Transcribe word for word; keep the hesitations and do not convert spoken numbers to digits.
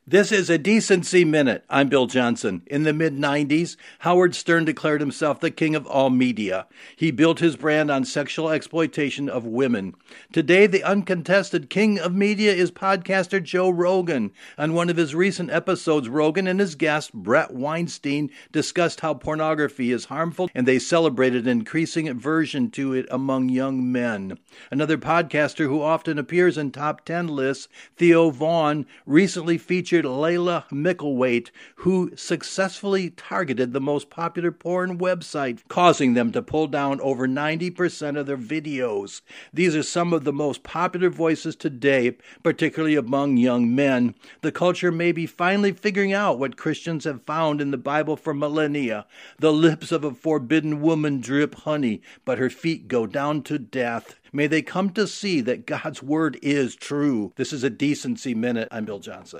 This is a Decency Minute. I'm Bill Johnson. In the mid nineties, Howard Stern declared himself the king of all media. He built his brand on sexual exploitation of women. Today, the uncontested king of media is podcaster Joe Rogan. On one of his recent episodes, Rogan and his guest, Bret Weinstein, discussed how pornography is harmful, and they celebrated increasing aversion to it among young men. Another podcaster who often appears in top ten lists, Theo Vaughn, recently featured Layla Micklethwait, who successfully targeted the most popular porn website, causing them to pull down over ninety percent of their videos. These are some of the most popular voices today, particularly among young men. The culture may be finally figuring out what Christians have found in the Bible for millennia. The lips of a forbidden woman drip honey, but her feet go down to death. May they come to see that God's word is true. This is a Decency Minute. I'm Bill Johnson.